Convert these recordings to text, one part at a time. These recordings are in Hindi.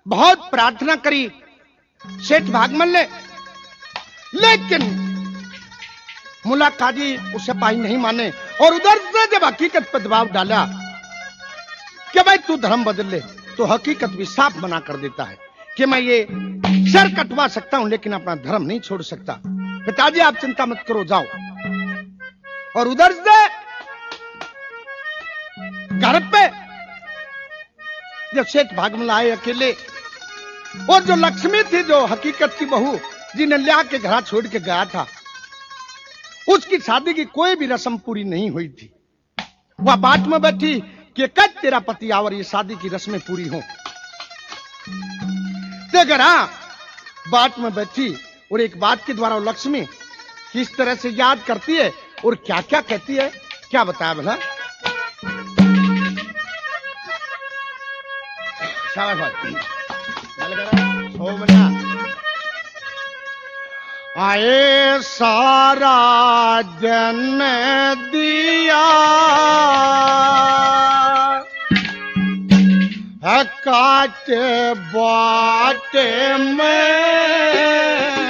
बहुत प्रार्थना करी सेठ भागमल ने, लेकिन मुल्ला काजी उसे पाई नहीं माने और उधर से जब हकीकत पर दबाव डाला कि भाई तू धर्म बदल ले, तो हकीकत भी साफ मना कर देता है कि मैं ये सर कटवा सकता हूं लेकिन अपना धर्म नहीं छोड़ सकता। पिताजी आप चिंता मत करो, जाओ। और उधर से घर पे जब सेठ भागमल आए अकेले, और जो लक्ष्मी थी जो हकीकत की बहू जिन्हें लिया के घर छोड़ के गया था, उसकी शादी की कोई भी रस्म पूरी नहीं हुई थी। वह बाट में बैठी कि कब तेरा पति आवर ये शादी की रस्में पूरी हो। अगर हाँ बाट में बैठी और एक बात के द्वारा लक्ष्मी किस तरह से याद करती है और क्या क्या कहती है, क्या बताया भला। आए सारा जन दिया काटे बाटे में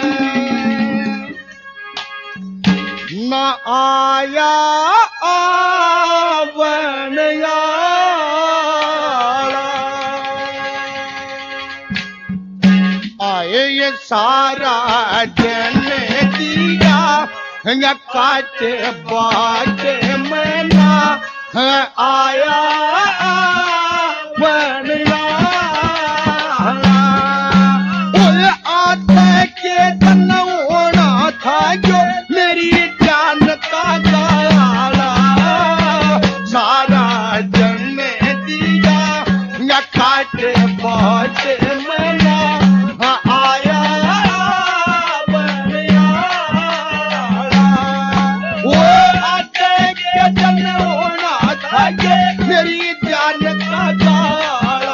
न आया आवन आए ये सारा जन दिया काटे बाटे में न आया आते के तन होना था जो मेरी जान का गाला, सारा जन दिया या काटे बाटे मना आया बनिया। वो आते के तन होना था जो मेरी जान का गाला,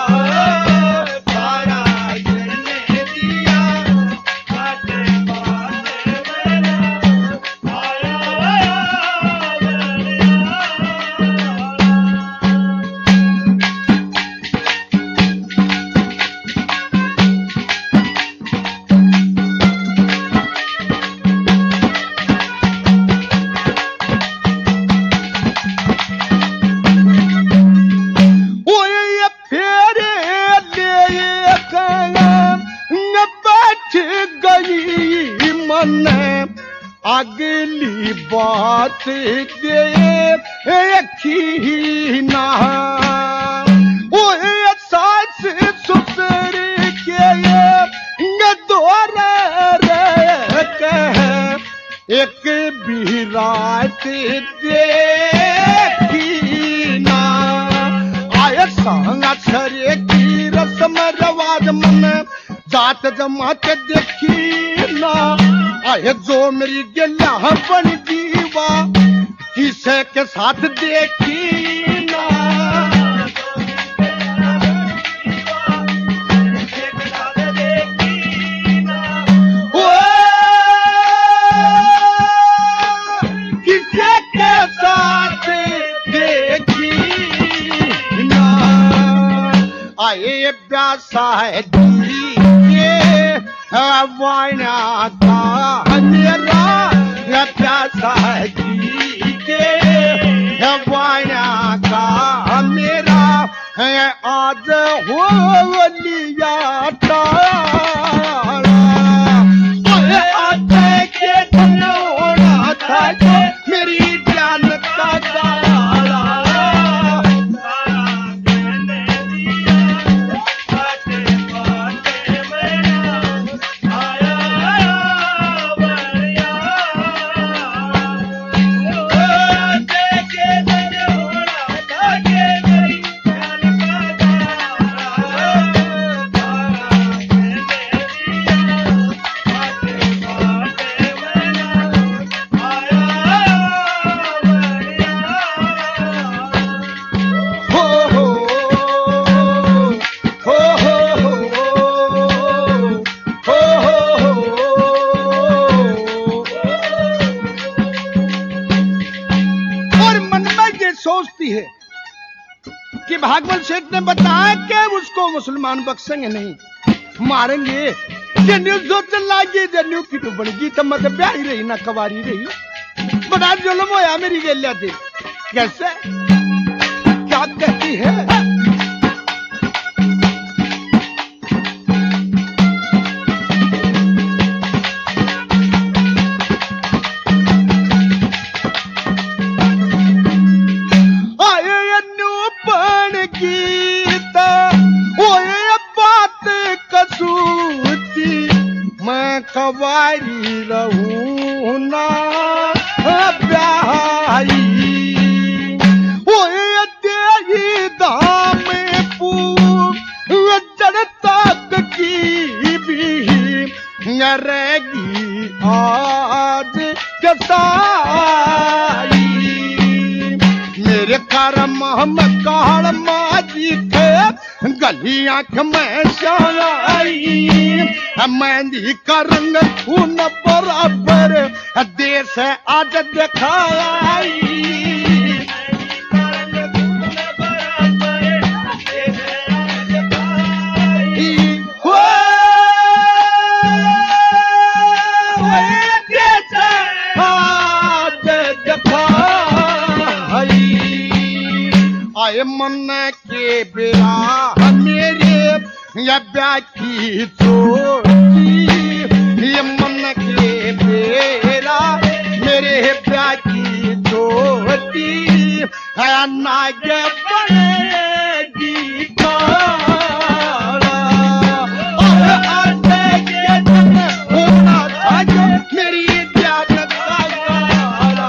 अगली बात देखी ना वो सास ससुर के दौर एक भी रात देखी ना। आए संगरे की रस्म रवाज मन जात जमात देखी ना। आए जो मेरी गला बन जीवा किसे के साथ देखी ना। ओ किसे के साथ देखी ना। आए प्यासा है वायना था मेरा प्यासा जी के वायना का मेरा है आज हो लिया आते के धन होना था जो मेरी जान का गाला, भागवत सेठ ने बताया कि उसको मुसलमान बख्शेंगे नहीं, मारेंगे। जन्यू सोच लागी, जन्यू की तो बड़गी तो मत ब्याही रही ना कवारी रही। बड़ा जुल्म होया मेरी गेलिया थी। कैसे क्या कहती है? कवारी रहूं ना ब्याही, ओए तेरी दाम पूजन तक की भी रहेगी आज जसाई। मेरे करम में काल माजी थे, गली आंख में शाई। मेहंदी का रंग खून बराबर, देश आज दिखाई। आए मन के बेरा मेरे या ब्याकी चोटी, ये मन के बेरा मेरे ब्याकी चोटी है नाग बनेगी काला। होना था जो मेरी जान काला।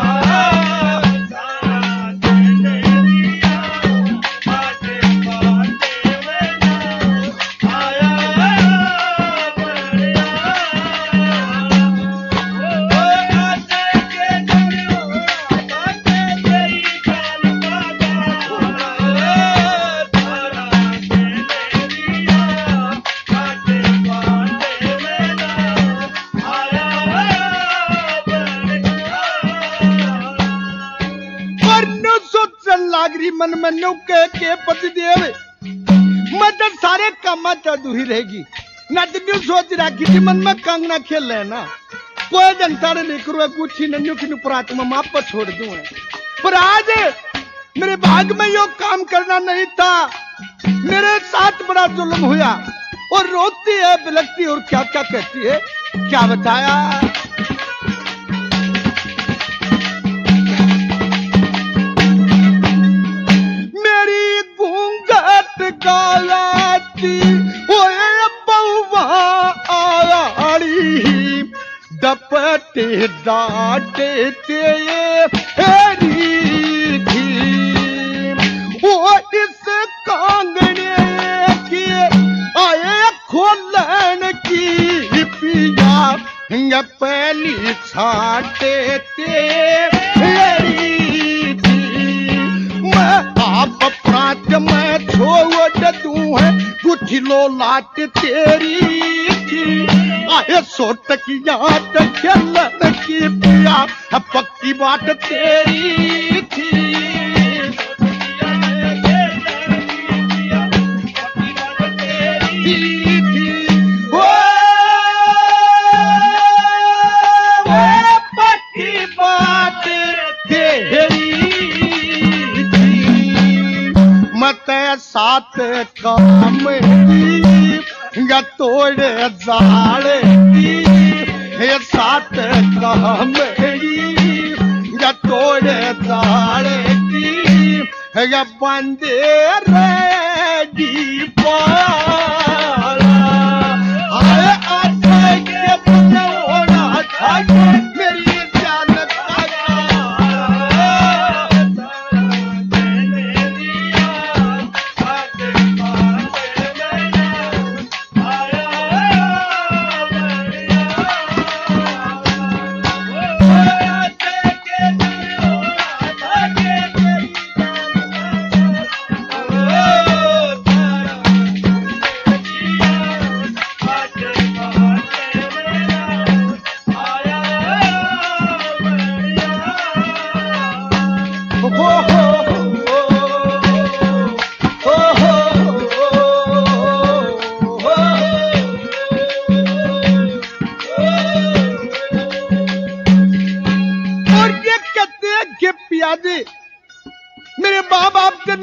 मन में नुके के पति देव मैं तो सारे काम अधूरी रहेगी ना। तो सोच रखी थी मन में कंग ना खेल लेना, कोई जनता ने नहीं करो कुछ ही नन्यू की प्रात्मा माप पर छोड़ दूं। पर आज मेरे भाग में यो काम करना नहीं था, मेरे साथ बड़ा जुल्म हुआ। और रोती है, बिलखती और क्या क्या कहती है, क्या बताया। गालाती ओए बउवा आड़ी, डपटे डाटे तेरी थी। वो इस कांगड़े की आए खोलन की पिया, पहली छाटे तेरी थी। मैं आप प्राच में छोड़ दूं है कुछ लो लाट तेरी थी। आए सोट की याद खेलन की पिया, पक्की बात तेरी थी। पक्की बात तेरी मत साथ काम या तोड़े जाड़े ये साथ काम या तोड़े जाड़े या बंदे रहेगी पाला। आए आते के बंदे होना था मेरी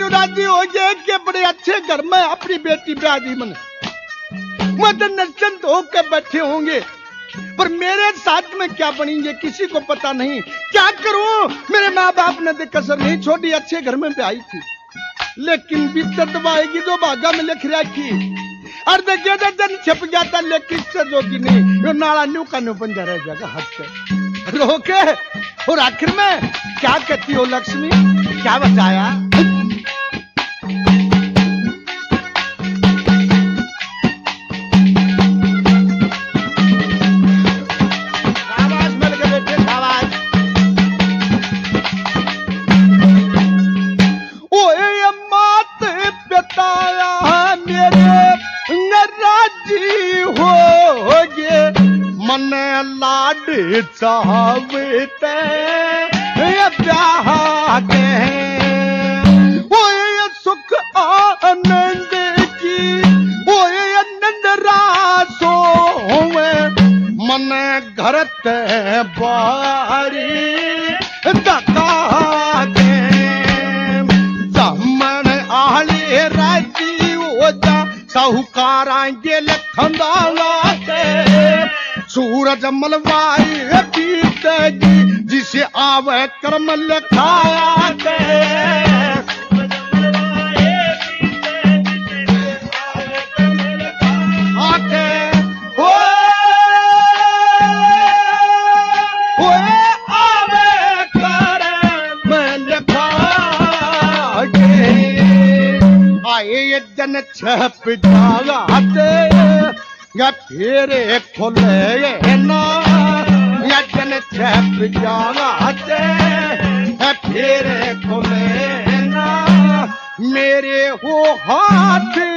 राजी हो गए कि बड़े अच्छे घर में अपनी बेटी ब्याह दी मन मदन निश्चिंत होकर बैठे होंगे, पर मेरे साथ में क्या बनेंगे किसी को पता नहीं। क्या करूं, मेरे माँ बाप ने तो कसर नहीं छोड़ी, अच्छे घर में ब्याही थी, लेकिन बीते दबाएगी जो भागा में लिख रखी अर्ध गेदा जन छप जाता, लेकिन से जोगी नहीं, यो नाला न्यू का न्यू बन जा रह जाएगा हाथ से रोके। और आखिर में क्या कहती हो लक्ष्मी, क्या बताया? चाहते ब्याह के वो सुख आनंद की वो आनंद रासो मन घर ते बारी दका के जमन आले राजी हो जा साहूकारा गे लखंदाला के सूरज मलवाई पीतेगी जिसे आवे कर्म लिखाया के आके हो आवे कर्म लिखाया के आए जन छप जाते या फेरे खोले ना या जन छप जाते फेरे खोले ना मेरे हो हाथ